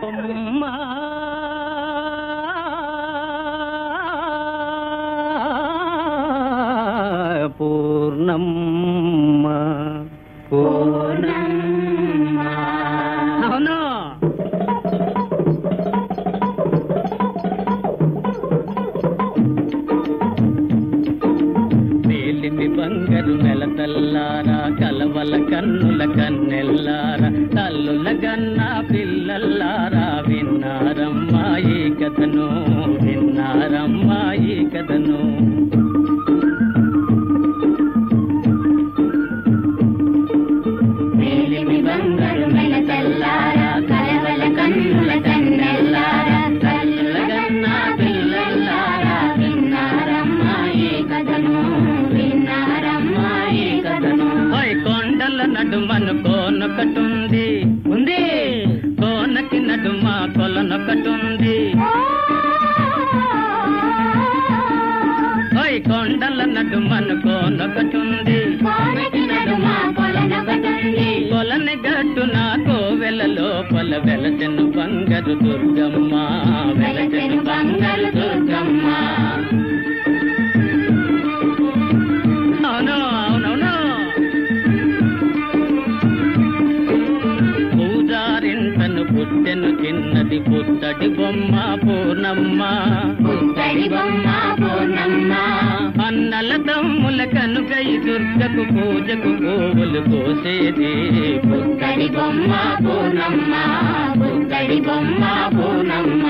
బొమ్మ పూర్ణమ్మ పూర్ణమ్మ అవును వేలిమి బంగారు నెలతల్లారా కలవల కన్నుల కన్నెల్లారా తల్లుల గన్న పిల్లల్లారా విన్నారమ్మా ఈ కథను విన్నారమ్మా ఈ కథను వేలిమి బంగారు నెలతల్లారా కలవల కన్నుల కన్నెల్లారా తల్లుల గన్న పిల్లల్లారా విన్నారమ్మా ఈ కథను విన్నారమ్మా ఈ కథను కొండల నడుమను కోనొకటుంది ఉంది కోనకి నడుమ కొలనొకటుంది కొండల నడుమను కోనొకటుంది కొలని గట్టున కోవెల లోపల వెలసెను బంగారు దుర్గమ్మ వెలసెను బంగారు దుర్గమ్మ అవును అవునవును పూజారింటను పుట్టెను చిన్నది పుత్తడి బొమ్మ పూర్ణమ్మ పుత్తడి బొమ్మ పూర్ణమ్మ అన్నల తమ్ముల కనుకై దుర్గకు పూజకు గోవులు కోసేది పుత్తడి బొమ్మ పూర్ణమ్మ పుత్తడి బొమ్మ పూర్ణమ్మ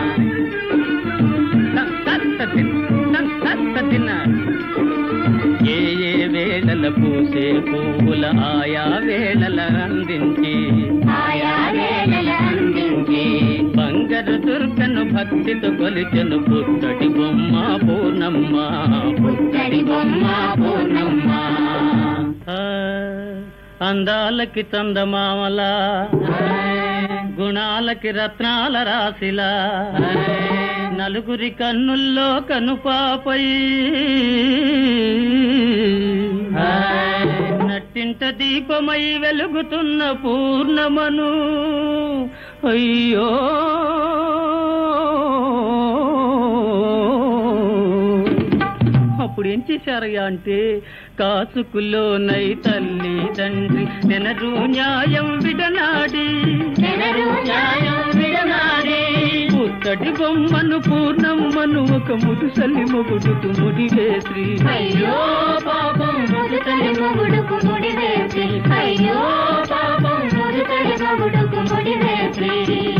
ఏ ఏ వేళల పూసే పువ్వుల ఆయా వేళల అందించి ఆయా వేళల అందించి బంగారు దుర్గను భక్తితో కొలిచెను పుత్తడి బొమ్మ పూర్ణమ్మ పుత్తడి బొమ్మ పూర్ణమ్మ అందాలకి చందమామల గుణాలకి రత్నాల రాశిలా నలుగురి కన్నుల్లో కనుపాపై నట్టింట దీపమై వెలుగుతున్న పూర్ణమను అయ్యో అప్పుడు ఏం చేశారయ్యా అంటే కాసుకులోనై తల్లి తండ్రి నెనరు న్యాయం విడనాడి పుత్తడి బొమ్మను పూర్ణమ్మను ఒక ముదుసలి మొగుడుకు ముడివేసి అయ్యో పాపం ముదుసలి మొగుడుకు ముడివేసి అయ్యో పాపం ముదుసలి మొగుడుకు ముడివేసి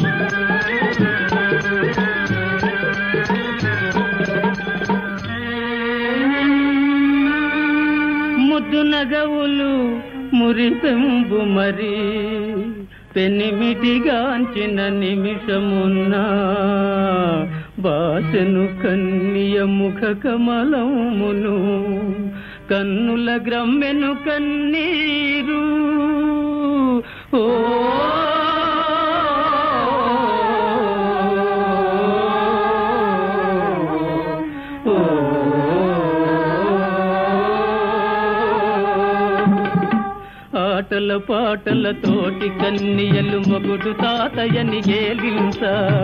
ముద్దు నగవులు మురిపెంబు మరి పెనిమిటిగాంచిన నిమిషమున్న బాసను కన్నియ ముఖ కమలమును కన్నుల గ్రమ్మెను కన్నీరు ఓ ఆటల పాటల తోటి కన్నియలు మొగుడు తాతయ్యని గేలించ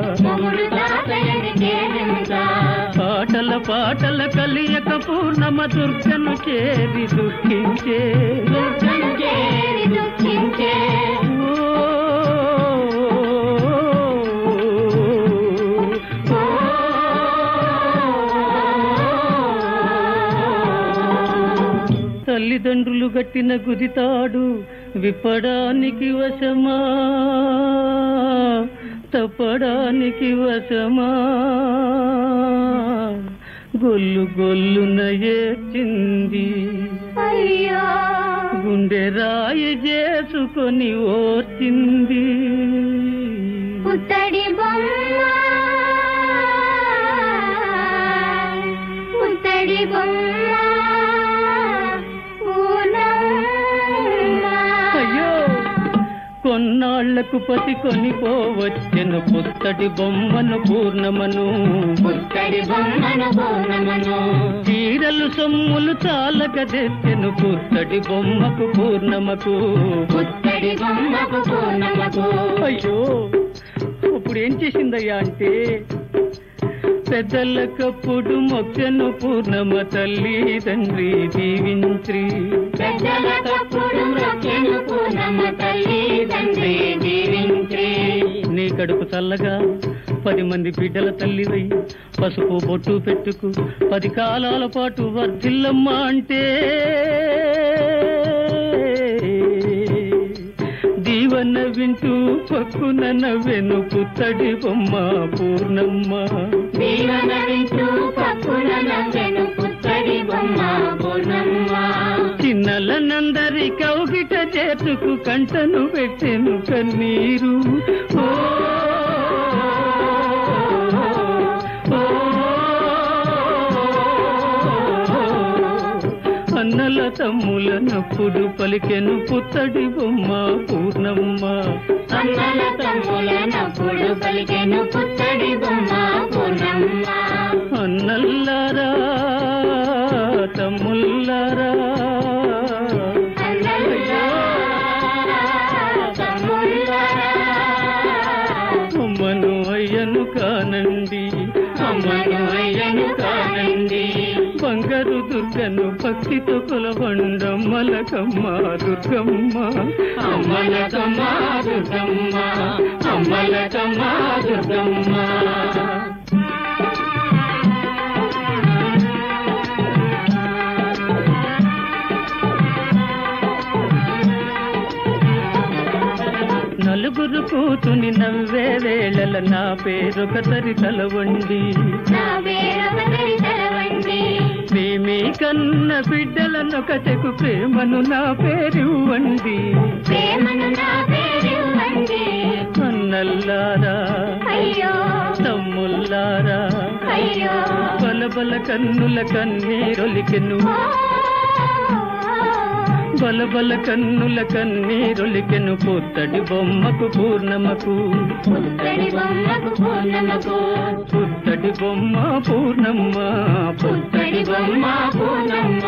ఆటల పాటల కలియక పూర్ణమ దుర్గను చేరి దుఃఖించే తల్లిదండ్రులు గట్టిన గుదితాడు విప్పడానికి వశమా తప్పడానికి వశమా గొల్లు గొల్లున ఏడ్చింది గుండె రాయి చేసుకొని ఓర్చింది పుత్తడి బొమ్మ పుత్తడి బొమ్మ కొన్నాళ్లకు పసి కొనిపోవచ్చెను పుత్తడి బొమ్మను పూర్ణమను పుత్తడి బొమ్మను పూర్ణమను చీరలు సొమ్ములు చాలక తెచ్చెను పుత్తడి బొమ్మకు పూర్ణమకు పుత్తడి బొమ్మకు పూర్ణమకు అయ్యో అప్పుడు ఏం చేసిందయ్యా అంటే, పెద్దలకప్పుడు మొక్కెను పూర్ణమ తల్లి తండ్రి దీవించి, పెద్దలకప్పుడు మొక్కెను పూర్ణమ తల్లి తండ్రి దీవించి, నీ కడుపు చల్లగా 10 మంది బిడ్డల తల్లివై పసుపు బొట్టు పెట్టుకు 10 కాలాల పాటు వర్ధిల్లమ్మా అంటే, దీవన వింటూ పక్కున నవ్వెను పుత్తడి బొమ్మ పూర్ణమ్మ, దీవన వింటూ పక్కున నవ్వెను పుత్తడి బొమ్మ పూర్ణమ్మ, చిన్నలనందరి కౌగిట చేతుకు కంటను పెట్టెను కన్నీరు. ఓ అన్నల తమ్ముల నప్పుడు పలికెను పుత్తడి బొమ్మ పూర్ణమ్మ, అన్నల తమ్ముల నప్పుడు పలికెను పుత్తడి బొమ్మ పూర్ణమ్మ, అన్నల్లారా తమ్ముల్లారా, అమ్మను అయ్యను కానండి, అమ్మను అయ్యను కానండి, బంగారు దుర్గను భక్తితో కొలవండమ్మలకమ్మ దుర్గమ్మ, అమ్మలకమ్మ దుర్గమ్మ, అమ్మలకమ్మ దుర్గమ్మ. నలుగురు కూతుని నవ్వే వేళల నా పేరొక తరితల వండి, నా పేరొక తరితల వండి, ప్రేమి కన్న బిడ్డలనొకటకు ప్రేమను నా పేరు వండి, ప్రేమను నా పేరు వండి, అన్నల్లారా అయ్యో తమ్ముల్లారా, అయ్యో బలబల కన్నుల కన్నీరొలికెను, బలబల కన్నుల కన్నీరొలికెను పుత్తడి బొమ్మకు పూర్ణమకు, పుత్తడి బొమ్మకు పూర్ణమకు, పుత్తడి బొమ్మ పూర్ణమ్మ, పుత్తడి బొమ్మ పూర్ణమ్మ.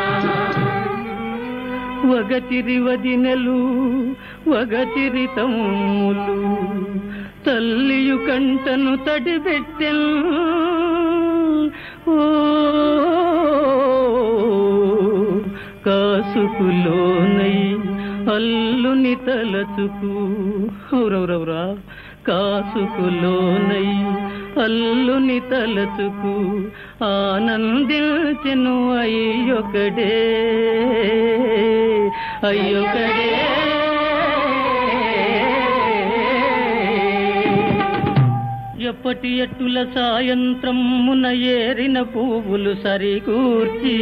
వగచిరి వదినెలు వగచిరి తమ్ములు తల్లియు కంటను తడిబెట్టెను, ఓ కాసుకులోనై అల్లుని తలచుకు, ఔరౌరౌరా కాసుకులోనై అల్లుని తలచుకు ఆనందించెను అయ్యొకడే, అయ్యొకడే. ఎప్పటి ఎట్టుల సాయంత్రమున ఏరిన పువ్వులు సరికూర్చి,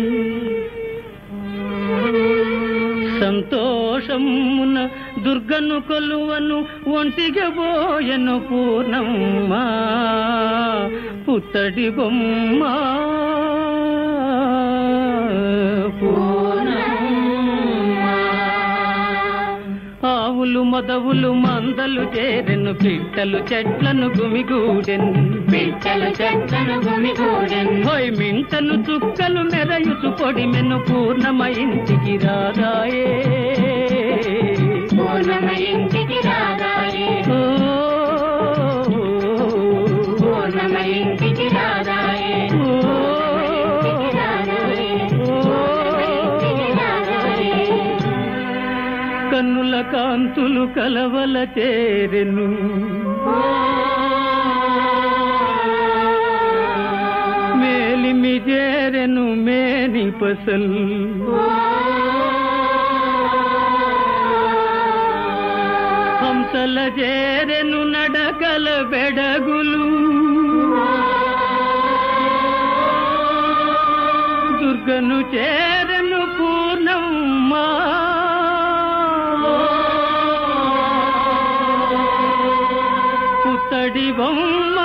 సంతోషమున దుర్గను కొలువను ఒంటిగా పోయెను పూర్ణమ్మ పుత్తడి బొమ్మ పూర్ణమ్మ. ఆవులు మొదవులు మందలు చేరెను పిట్టలు చెట్లను గుమిగూడెను, పిట్టలు చెట్లను గుమిగూడెను, హోయ్ మింటలు చుక్కలు మెరయుచు పొడిమెను పూర్ణమ ఇంటికి రాగాయే, పూర్ణమ ఇంటికి రాగాయే, ఓ పూర్ణమ ఇంటికి రాగాయే, కన్నుల కాంతులు కలవల చేరెను, మేలిమి చేరెను మేని పసల్, హంసల చేరెను నడకల బెడగులు, దుర్గను చేరెను పూర్ణమ్మ పుత్తడి బొమ్మ